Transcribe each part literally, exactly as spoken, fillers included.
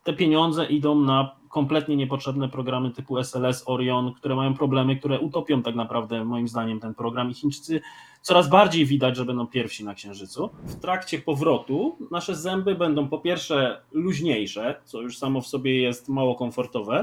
te pieniądze idą na kompletnie niepotrzebne programy typu S L S, Orion, które mają problemy, które utopią tak naprawdę moim zdaniem ten program i Chińczycy coraz bardziej widać, że będą pierwsi na Księżycu. W trakcie powrotu nasze zęby będą po pierwsze luźniejsze, co już samo w sobie jest mało komfortowe.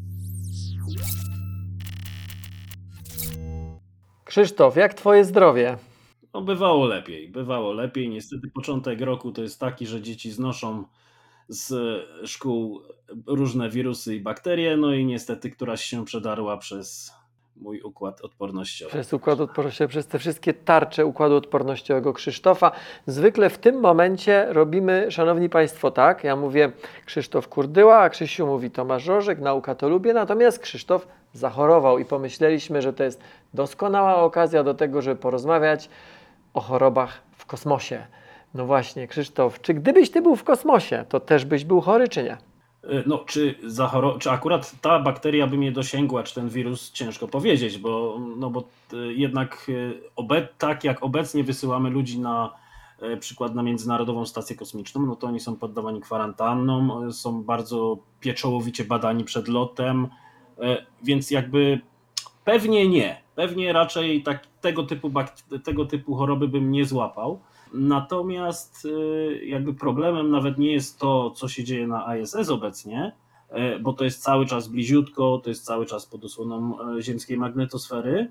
Krzysztof, jak twoje zdrowie? No bywało lepiej, bywało lepiej. Niestety początek roku to jest taki, że dzieci znoszą z szkół różne wirusy i bakterie, no i niestety któraś się przedarła przez mój układ odpornościowy. Przez układ odpornościowy, przez te wszystkie tarcze układu odpornościowego Krzysztofa. Zwykle w tym momencie robimy, szanowni państwo, tak, ja mówię Krzysztof Kurdyła, a Krzysiu mówi Tomasz Rożek, nauka to lubię, natomiast Krzysztof zachorował i pomyśleliśmy, że to jest doskonała okazja do tego, żeby porozmawiać o chorobach w kosmosie. No właśnie, Krzysztof, czy gdybyś ty był w kosmosie, to też byś był chory, czy nie? No, czy, zachoro- czy akurat ta bakteria by mnie dosięgła, czy ten wirus, ciężko powiedzieć, bo, no bo jednak obe- tak jak obecnie wysyłamy ludzi na przykład na Międzynarodową Stację Kosmiczną, no to oni są poddawani kwarantannom, są bardzo pieczołowicie badani przed lotem, więc jakby pewnie nie, pewnie raczej tak, tego, typu bak- tego typu choroby bym nie złapał. Natomiast jakby problemem nawet nie jest to, co się dzieje na I S S obecnie, bo to jest cały czas bliziutko, to jest cały czas pod osłoną ziemskiej magnetosfery.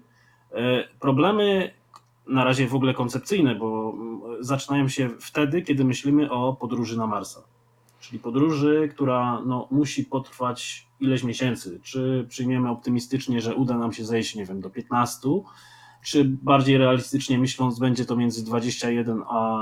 Problemy na razie w ogóle koncepcyjne, bo zaczynają się wtedy, kiedy myślimy o podróży na Marsa. Czyli podróży, która no, musi potrwać ileś miesięcy. Czy przyjmiemy optymistycznie, że uda nam się zejść, nie wiem, do piętnastu, czy bardziej realistycznie myśląc, będzie to między dwadzieścia jeden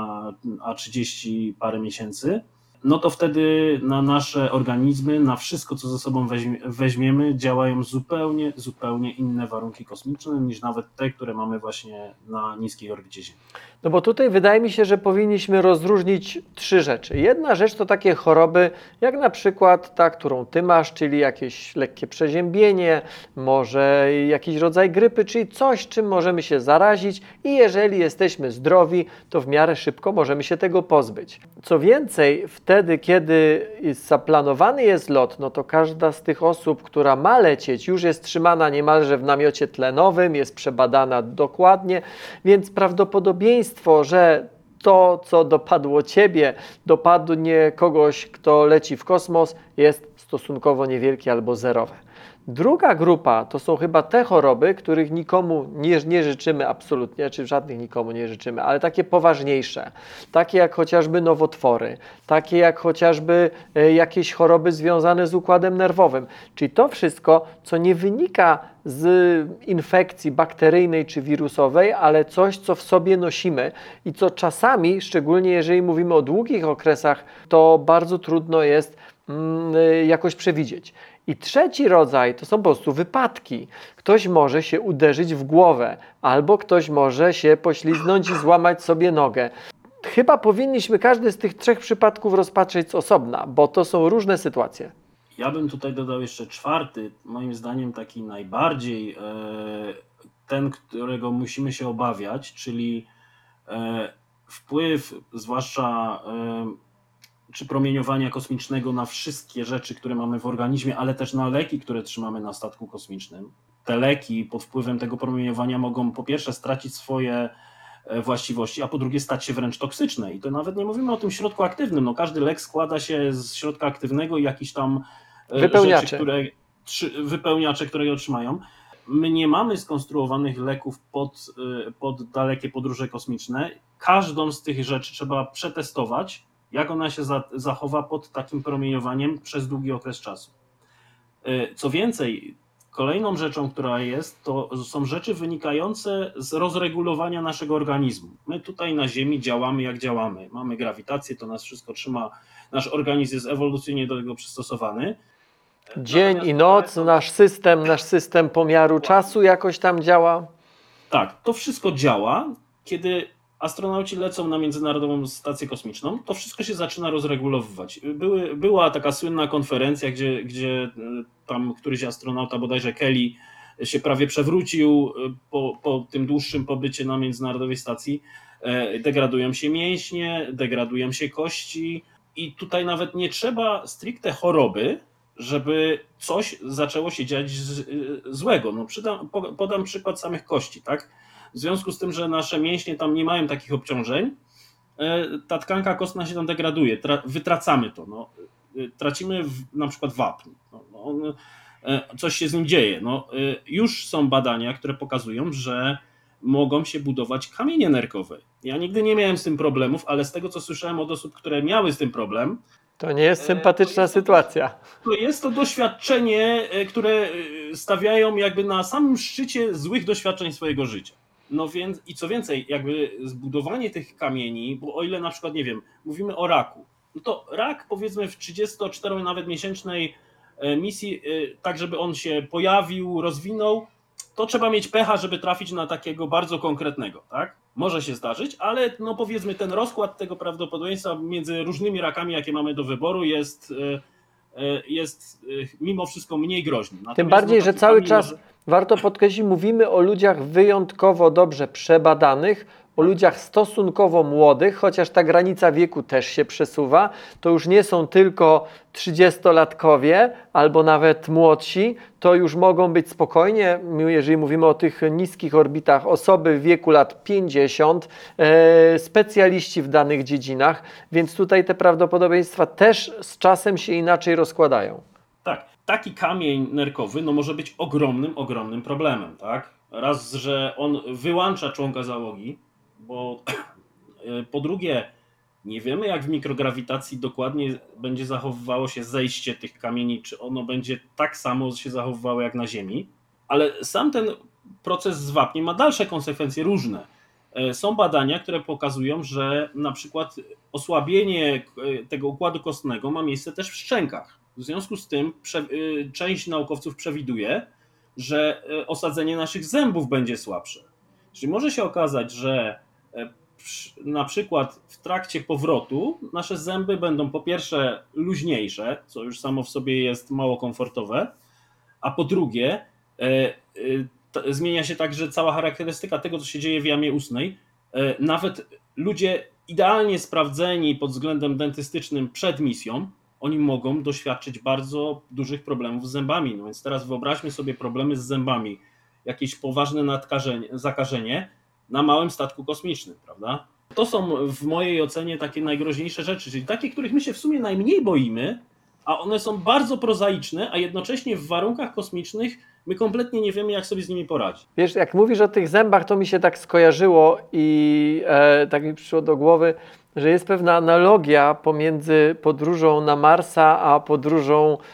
a trzydzieści parę miesięcy, no to wtedy na nasze organizmy, na wszystko, co ze sobą weźmie, weźmiemy, działają zupełnie, zupełnie inne warunki kosmiczne niż nawet te, które mamy właśnie na niskiej orbicie Ziemi. No bo tutaj wydaje mi się, że powinniśmy rozróżnić trzy rzeczy. Jedna rzecz to takie choroby, jak na przykład ta, którą ty masz, czyli jakieś lekkie przeziębienie, może jakiś rodzaj grypy, czyli coś, czym możemy się zarazić i jeżeli jesteśmy zdrowi, to w miarę szybko możemy się tego pozbyć. Co więcej, wtedy, kiedy zaplanowany jest lot, no to każda z tych osób, która ma lecieć, już jest trzymana niemalże w namiocie tlenowym, jest przebadana dokładnie, więc prawdopodobieństwo, że to, co dopadło ciebie, dopadnie kogoś, kto leci w kosmos, jest stosunkowo niewielkie albo zerowe. Druga grupa to są chyba te choroby, których nikomu nie, nie życzymy absolutnie, czy żadnych nikomu nie życzymy, ale takie poważniejsze, takie jak chociażby nowotwory, takie jak chociażby jakieś choroby związane z układem nerwowym. Czyli to wszystko, co nie wynika z infekcji bakteryjnej czy wirusowej, ale coś, co w sobie nosimy i co czasami, szczególnie jeżeli mówimy o długich okresach, to bardzo trudno jest mm, jakoś przewidzieć. I trzeci rodzaj to są po prostu wypadki. Ktoś może się uderzyć w głowę, albo ktoś może się poślizgnąć i złamać sobie nogę. Chyba powinniśmy każdy z tych trzech przypadków rozpatrzeć z osobna, bo to są różne sytuacje. Ja bym tutaj dodał jeszcze czwarty, moim zdaniem taki najbardziej ten, którego musimy się obawiać, czyli wpływ zwłaszcza czy promieniowania kosmicznego na wszystkie rzeczy, które mamy w organizmie, ale też na leki, które trzymamy na statku kosmicznym. Te leki pod wpływem tego promieniowania mogą po pierwsze stracić swoje właściwości, a po drugie stać się wręcz toksyczne. I to nawet nie mówimy o tym środku aktywnym. No, każdy lek składa się z środka aktywnego i jakichś tam wypełniacze. rzeczy, które, wypełniacze, które je otrzymają. My nie mamy skonstruowanych leków pod, pod dalekie podróże kosmiczne. Każdą z tych rzeczy trzeba przetestować, jak ona się zachowa pod takim promieniowaniem przez długi okres czasu. Co więcej, kolejną rzeczą, która jest, to są rzeczy wynikające z rozregulowania naszego organizmu. My tutaj na Ziemi działamy jak działamy. Mamy grawitację, to nas wszystko trzyma, nasz organizm jest ewolucyjnie do tego przystosowany. Dzień Natomiast i noc, to... nasz system, nasz system pomiaru czasu jakoś tam działa? Tak, to wszystko działa, kiedy astronauci lecą na Międzynarodową Stację Kosmiczną, to wszystko się zaczyna rozregulowywać. Były, była taka słynna konferencja, gdzie, gdzie tam któryś astronauta, bodajże Kelly, się prawie przewrócił po, po tym dłuższym pobycie na Międzynarodowej Stacji. Degradują się mięśnie, degradują się kości. i tutaj nawet nie trzeba stricte choroby, żeby coś zaczęło się dziać z, złego. No, przydam, podam przykład samych kości, tak? W związku z tym, że nasze mięśnie tam nie mają takich obciążeń, ta tkanka kostna się tam degraduje, tra, wytracamy to, no. Tracimy w, na przykład wapń, no, on, coś się z nim dzieje. No, już są badania, które pokazują, że mogą się budować kamienie nerkowe. Ja nigdy nie miałem z tym problemów, ale z tego, co słyszałem od osób, które miały z tym problem, To nie jest sympatyczna to jest to, sytuacja. To jest to doświadczenie, które stawiają jakby na samym szczycie złych doświadczeń swojego życia. No więc i co więcej, jakby zbudowanie tych kamieni, bo o ile na przykład, nie wiem, mówimy o raku, no to rak powiedzmy w trzydziesto-cztero nawet miesięcznej misji, tak żeby on się pojawił, rozwinął, to trzeba mieć pecha, żeby trafić na takiego bardzo konkretnego, tak? Może się zdarzyć, ale no powiedzmy ten rozkład tego prawdopodobieństwa między różnymi rakami, jakie mamy do wyboru, jest, jest mimo wszystko mniej groźny. Natomiast Tym bardziej, no, że cały może... czas, warto podkreślić, mówimy o ludziach wyjątkowo dobrze przebadanych, o ludziach stosunkowo młodych, chociaż ta granica wieku też się przesuwa. To już nie są tylko trzydziestolatkowie albo nawet młodsi, to już mogą być spokojnie, jeżeli mówimy o tych niskich orbitach, osoby w wieku lat pięćdziesiąt, e, specjaliści w danych dziedzinach, więc tutaj te prawdopodobieństwa też z czasem się inaczej rozkładają. Tak, taki kamień nerkowy no, może być ogromnym, ogromnym problemem, tak? Raz, że on wyłącza członka załogi, bo po drugie nie wiemy, jak w mikrograwitacji dokładnie będzie zachowywało się zejście tych kamieni, czy ono będzie tak samo się zachowywało jak na Ziemi, ale sam ten proces z wapniem ma dalsze konsekwencje różne. Są badania, które pokazują, że na przykład osłabienie tego układu kostnego ma miejsce też w szczękach. W związku z tym prze, część naukowców przewiduje, że osadzenie naszych zębów będzie słabsze. Czyli może się okazać, że na przykład w trakcie powrotu nasze zęby będą po pierwsze luźniejsze, co już samo w sobie jest mało komfortowe, a po drugie zmienia się także cała charakterystyka tego, co się dzieje w jamie ustnej. Nawet ludzie idealnie sprawdzeni pod względem dentystycznym przed misją, oni mogą doświadczyć bardzo dużych problemów z zębami. No więc teraz wyobraźmy sobie problemy z zębami, jakieś poważne nadkażenie, zakażenie na małym statku kosmicznym, prawda? To są w mojej ocenie takie najgroźniejsze rzeczy, czyli takie, których my się w sumie najmniej boimy, a one są bardzo prozaiczne, a jednocześnie w warunkach kosmicznych my kompletnie nie wiemy, jak sobie z nimi poradzić. Wiesz, jak mówisz o tych zębach, to mi się tak skojarzyło i e, tak mi przyszło do głowy, że jest pewna analogia pomiędzy podróżą na Marsa, a podróżą e,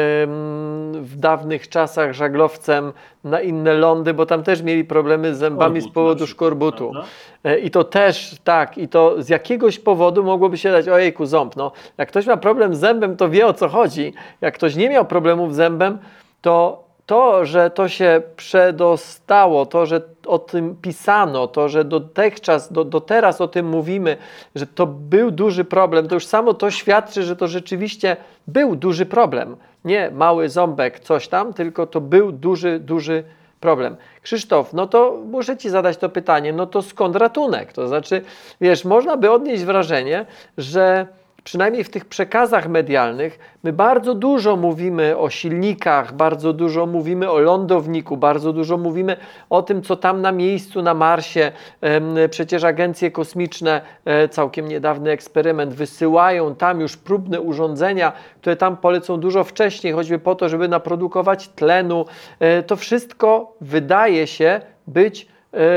w dawnych czasach żaglowcem na inne lądy, bo tam też mieli problemy z zębami Szkorbut z powodu przykład, szkorbutu. prawda? I to też, tak, i to z jakiegoś powodu mogłoby się dać, ojejku, ząb, no. Jak ktoś ma problem z zębem, to wie, o co chodzi. Jak ktoś nie miał problemów z zębem, to to, że to się przedostało, to, że o tym pisano, to, że dotychczas, do, do teraz o tym mówimy, że to był duży problem, to już samo to świadczy, że to rzeczywiście był duży problem. Nie mały ząbek, coś tam, tylko to był duży, duży problem. Krzysztof, no to muszę Ci zadać to pytanie, no to skąd ratunek? To znaczy, wiesz, można by odnieść wrażenie, że przynajmniej w tych przekazach medialnych, my bardzo dużo mówimy o silnikach, bardzo dużo mówimy o lądowniku, bardzo dużo mówimy o tym, co tam na miejscu na Marsie. Przecież agencje kosmiczne, całkiem niedawny eksperyment, wysyłają tam już próbne urządzenia, które tam polecą dużo wcześniej, choćby po to, żeby naprodukować tlenu. To wszystko wydaje się być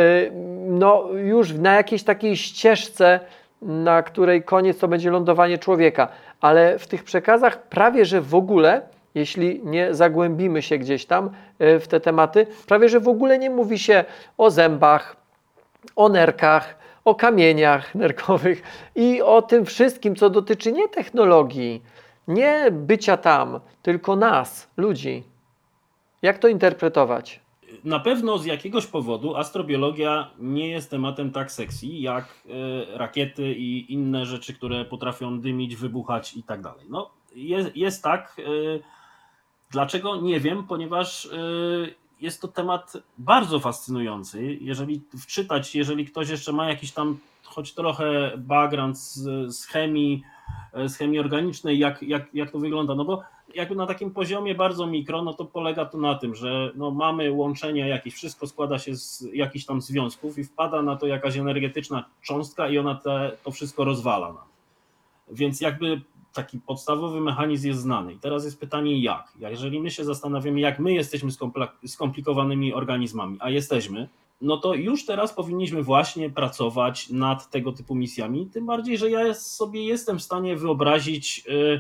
no, już na jakiejś takiej ścieżce, na której koniec to będzie lądowanie człowieka. Ale w tych przekazach prawie że w ogóle, jeśli nie zagłębimy się gdzieś tam w te tematy, prawie że w ogóle nie mówi się o zębach, o nerkach, o kamieniach nerkowych i o tym wszystkim, co dotyczy nie technologii, nie bycia tam, tylko nas, ludzi. Jak to interpretować? Na pewno z jakiegoś powodu astrobiologia nie jest tematem tak sexy jak y, rakiety i inne rzeczy, które potrafią dymić, wybuchać i tak dalej. No, jest, jest tak. Y, dlaczego? Nie wiem, ponieważ y, jest to temat bardzo fascynujący. Jeżeli wczytać, jeżeli ktoś jeszcze ma jakiś tam choć trochę background z, z chemii, z chemii organicznej, jak, jak, jak to wygląda, no bo jakby na takim poziomie bardzo mikro, no to polega to na tym, że no mamy łączenia jakieś, wszystko składa się z jakichś tam związków i wpada na to jakaś energetyczna cząstka i ona te, to wszystko rozwala nam. Więc jakby taki podstawowy mechanizm jest znany. I teraz jest pytanie jak? Jeżeli my się zastanawiamy, jak my jesteśmy skomplikowanymi organizmami, a jesteśmy, no to już teraz powinniśmy właśnie pracować nad tego typu misjami, tym bardziej, że ja sobie jestem w stanie wyobrazić yy,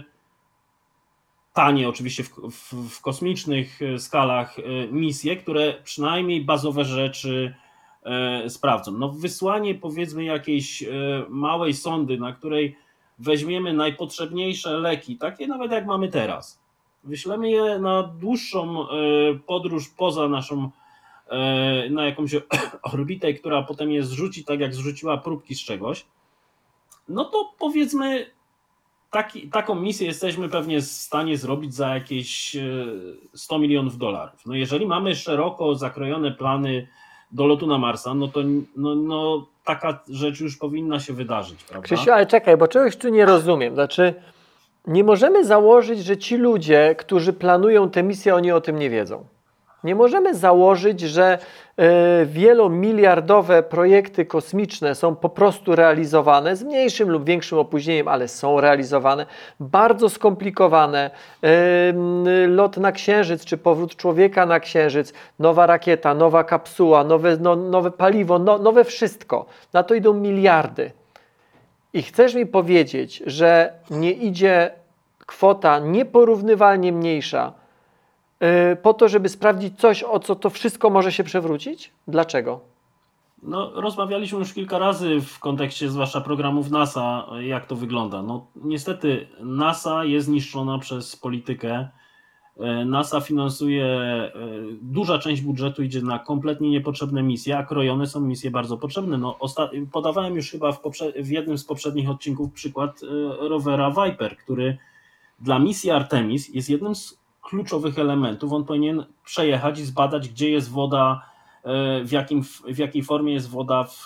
tanie oczywiście w, w, w kosmicznych skalach yy, misje, które przynajmniej bazowe rzeczy yy, sprawdzą. No wysłanie powiedzmy jakiejś yy, małej sondy, na której weźmiemy najpotrzebniejsze leki, takie nawet jak mamy teraz, wyślemy je na dłuższą yy, podróż poza naszą na jakąś orbitę, która potem je zrzuci tak jak zrzuciła próbki z czegoś, no to powiedzmy taki, taką misję jesteśmy pewnie w stanie zrobić za jakieś sto milionów dolarów. No jeżeli mamy szeroko zakrojone plany do lotu na Marsa, no to no, no, taka rzecz już powinna się wydarzyć, prawda? Krzysiu, ale czekaj, bo czegoś tu nie rozumiem. Znaczy, nie możemy założyć, że ci ludzie, którzy planują tę misję, oni o tym nie wiedzą. Nie możemy założyć, że y, wielomiliardowe projekty kosmiczne są po prostu realizowane z mniejszym lub większym opóźnieniem, ale są realizowane, bardzo skomplikowane. Y, lot na Księżyc czy powrót człowieka na Księżyc, nowa rakieta, nowa kapsuła, nowe, no, nowe paliwo, no, nowe wszystko. Na to idą miliardy. I chcesz mi powiedzieć, że nie idzie kwota nieporównywalnie mniejsza po to, żeby sprawdzić coś, o co to wszystko może się przewrócić? Dlaczego? No, rozmawialiśmy już kilka razy w kontekście zwłaszcza programów NASA, jak to wygląda. No, niestety NASA jest niszczona przez politykę. NASA finansuje, duża część budżetu idzie na kompletnie niepotrzebne misje, a krojone są misje bardzo potrzebne. No, osta- podawałem już chyba w, poprze- w jednym z poprzednich odcinków przykład rowera Viper, który dla misji Artemis jest jednym z kluczowych elementów. On powinien przejechać i zbadać, gdzie jest woda, w, jakim, w jakiej formie jest woda w,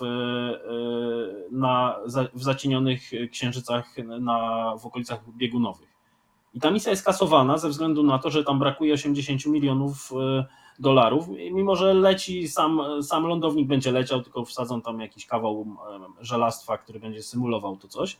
na, w zacienionych księżycach na, w okolicach biegunowych. I ta misja jest kasowana ze względu na to, że tam brakuje osiemdziesiąt milionów dolarów, mimo że leci, sam, sam lądownik będzie leciał, tylko wsadzą tam jakiś kawał żelastwa, który będzie symulował to coś.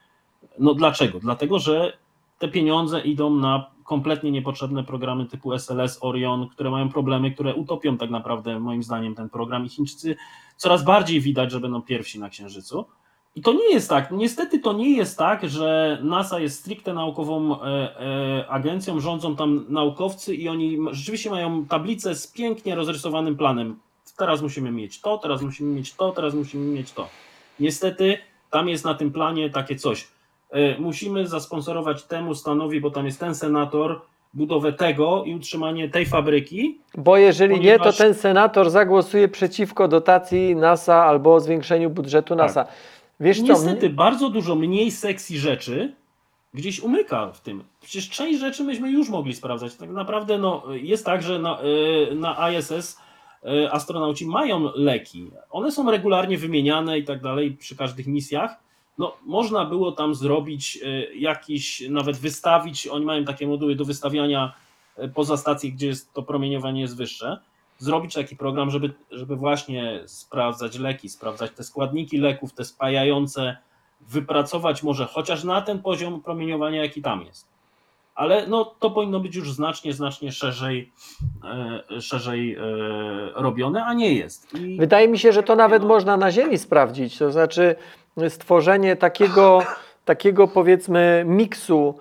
No dlaczego? Dlatego, że te pieniądze idą na kompletnie niepotrzebne programy typu S L S, Orion, które mają problemy, które utopią tak naprawdę moim zdaniem ten program i Chińczycy coraz bardziej widać, że będą pierwsi na Księżycu. I to nie jest tak, niestety to nie jest tak, że NASA jest stricte naukową e, e, agencją, rządzą tam naukowcy i oni rzeczywiście mają tablicę z pięknie rozrysowanym planem. Teraz musimy mieć to, teraz musimy mieć to, teraz musimy mieć to. Niestety tam jest na tym planie takie coś. E, musimy zasponsorować temu stanowi, bo tam jest ten senator, budowę tego i utrzymanie tej fabryki. Bo jeżeli ponieważ... nie, to ten senator zagłosuje przeciwko dotacji NASA albo zwiększeniu budżetu NASA. Tak. Wiesz co? Niestety bardzo dużo mniej sexy rzeczy gdzieś umyka w tym. Przecież część rzeczy myśmy już mogli sprawdzać. Tak naprawdę no, jest tak, że na, na I S S astronauci mają leki. One są regularnie wymieniane i tak dalej przy każdych misjach. No, można było tam zrobić jakiś, nawet wystawić, oni mają takie moduły do wystawiania poza stacji, gdzie jest to promieniowanie jest wyższe. Zrobić taki program, żeby, żeby właśnie sprawdzać leki, sprawdzać te składniki leków, te spajające, wypracować może chociaż na ten poziom promieniowania, jaki tam jest. Ale no, to powinno być już znacznie, znacznie szerzej, e, szerzej e, robione, a nie jest. I... Wydaje mi się, że to nawet no... można na Ziemi sprawdzić, to znaczy stworzenie takiego, takiego powiedzmy miksu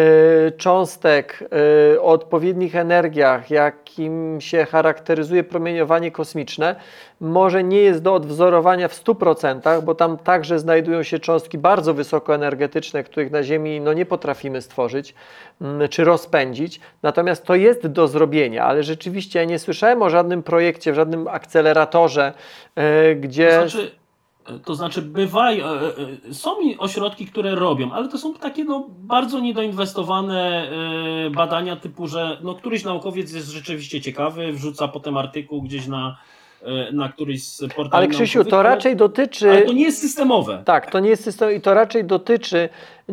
y, cząstek y, o odpowiednich energiach, jakim się charakteryzuje promieniowanie kosmiczne, może nie jest do odwzorowania w stu procentach, bo tam także znajdują się cząstki bardzo wysokoenergetyczne, których na Ziemi no, nie potrafimy stworzyć y, czy rozpędzić, natomiast to jest do zrobienia, ale rzeczywiście ja nie słyszałem o żadnym projekcie, w żadnym akceleratorze, y, gdzie... To znaczy... To znaczy bywają, są ośrodki, które robią, ale to są takie no, bardzo niedoinwestowane badania typu, że no, któryś naukowiec jest rzeczywiście ciekawy, wrzuca potem artykuł gdzieś na, e, na któryś z portali Ale Krzysiu, naukowych, to ale- raczej dotyczy... Ale to nie jest systemowe. Tak, to nie jest system i to raczej dotyczy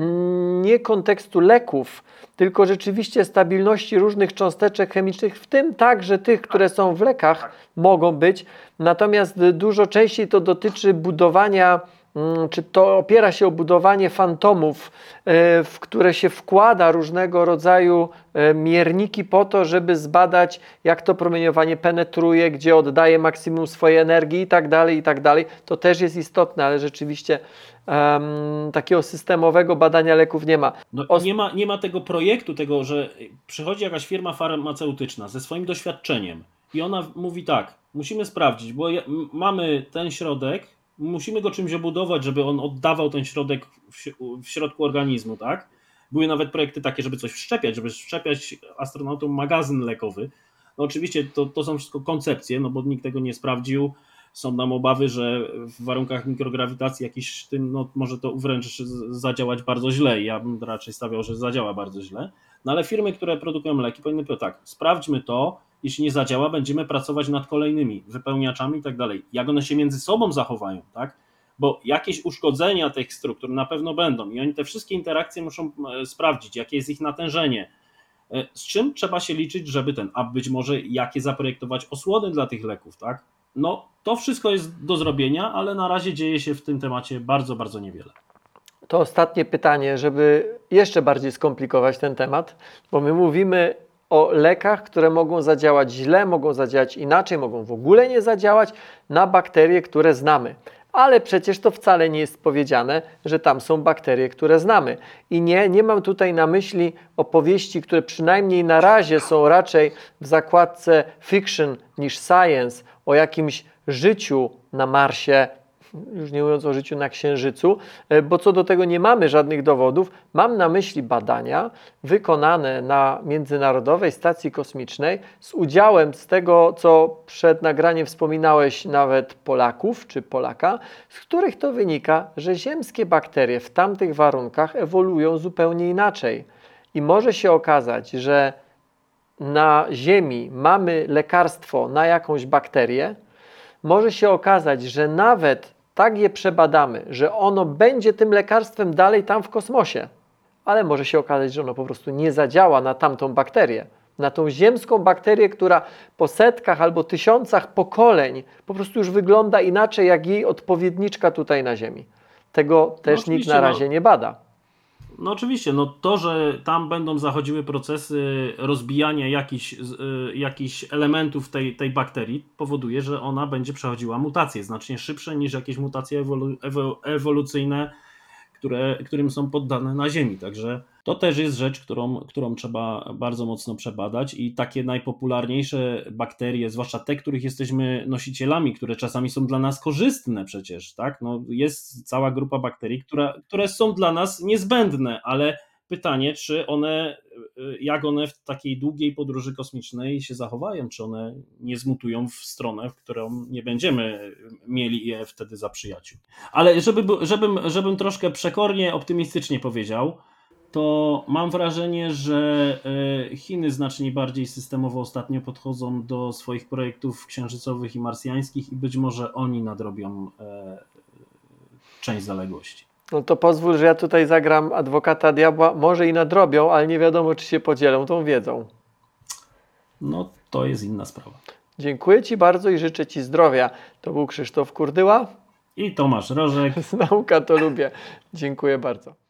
mm, nie kontekstu leków, tylko rzeczywiście stabilności różnych cząsteczek chemicznych, w tym także tych, które są w lekach, mogą być. Natomiast dużo częściej to dotyczy budowania, mm, czy to opiera się o budowanie fantomów, e, w które się wkłada różnego rodzaju e, mierniki po to, żeby zbadać, jak to promieniowanie penetruje, gdzie oddaje maksimum swojej energii i tak dalej, i tak dalej. To też jest istotne, ale rzeczywiście em, takiego systemowego badania leków nie ma. No, Os- nie, ma, nie ma tego projektu, tego, że przychodzi jakaś firma farmaceutyczna ze swoim doświadczeniem i ona mówi tak, musimy sprawdzić, bo ja, m- mamy ten środek, musimy go czymś obudować, żeby on oddawał ten środek w, si- w środku organizmu, tak? Były nawet projekty takie, żeby coś wszczepiać, żeby wszczepiać astronautom magazyn lekowy. No oczywiście to, to są wszystko koncepcje, no bo nikt tego nie sprawdził. Są nam obawy, że w warunkach mikrograwitacji jakiś tym, no może to wręcz z- zadziałać bardzo źle. Ja bym raczej stawiał, że zadziała bardzo źle. No ale firmy, które produkują leki, powinny powiedzieć tak, sprawdźmy to, jeśli nie zadziała, będziemy pracować nad kolejnymi wypełniaczami i tak dalej. Jak one się między sobą zachowają, tak? Bo jakieś uszkodzenia tych struktur na pewno będą i oni te wszystkie interakcje muszą e, sprawdzić, jakie jest ich natężenie, e, z czym trzeba się liczyć, żeby ten, a być może jakie zaprojektować osłony dla tych leków, tak? No, to wszystko jest do zrobienia, ale na razie dzieje się w tym temacie bardzo, bardzo niewiele. To ostatnie pytanie, żeby jeszcze bardziej skomplikować ten temat, bo my mówimy o lekach, które mogą zadziałać źle, mogą zadziałać inaczej, mogą w ogóle nie zadziałać na bakterie, które znamy. Ale przecież to wcale nie jest powiedziane, że tam są bakterie, które znamy. I nie, nie mam tutaj na myśli opowieści, które przynajmniej na razie są raczej w zakładce fiction niż science, o jakimś życiu na Marsie, już nie mówiąc o życiu na Księżycu, bo co do tego nie mamy żadnych dowodów. Mam na myśli badania wykonane na Międzynarodowej Stacji Kosmicznej z udziałem, z tego co przed nagraniem wspominałeś, nawet Polaków czy Polaka, z których to wynika, że ziemskie bakterie w tamtych warunkach ewoluują zupełnie inaczej. I może się okazać, że na Ziemi mamy lekarstwo na jakąś bakterię, może się okazać, że nawet tak je przebadamy, że ono będzie tym lekarstwem dalej tam w kosmosie, ale może się okazać, że ono po prostu nie zadziała na tamtą bakterię, na tą ziemską bakterię, która po setkach albo tysiącach pokoleń po prostu już wygląda inaczej jak jej odpowiedniczka tutaj na Ziemi. Tego też nikt oczywiście, na razie no. nie bada. No oczywiście, no to, że tam będą zachodziły procesy rozbijania jakichś, z- y, jakichś elementów tej, tej bakterii, powoduje, że ona będzie przechodziła mutacje znacznie szybsze niż jakieś mutacje ewolu, ewo, ewolucyjne, które, którym są poddane na Ziemi. Także to też jest rzecz, którą, którą trzeba bardzo mocno przebadać i takie najpopularniejsze bakterie, zwłaszcza te, których jesteśmy nosicielami, które czasami są dla nas korzystne przecież, tak? No, jest cała grupa bakterii, która, które są dla nas niezbędne, ale pytanie, czy one, jak one w takiej długiej podróży kosmicznej się zachowają, czy one nie zmutują w stronę, w którą nie będziemy mieli je wtedy za przyjaciół. Ale żeby, bu- żebym, żebym troszkę przekornie, optymistycznie powiedział, to mam wrażenie, że e, Chiny znacznie bardziej systemowo ostatnio podchodzą do swoich projektów księżycowych i marsjańskich i być może oni nadrobią e, część zaległości. No to pozwól, że ja tutaj zagram adwokata diabła. Może i nadrobią, ale nie wiadomo, czy się podzielą tą wiedzą. No to jest inna sprawa. Dziękuję Ci bardzo i życzę Ci zdrowia. To był Krzysztof Kurdyła. I Tomasz Rożek. Z Nauka to lubię. Dziękuję bardzo.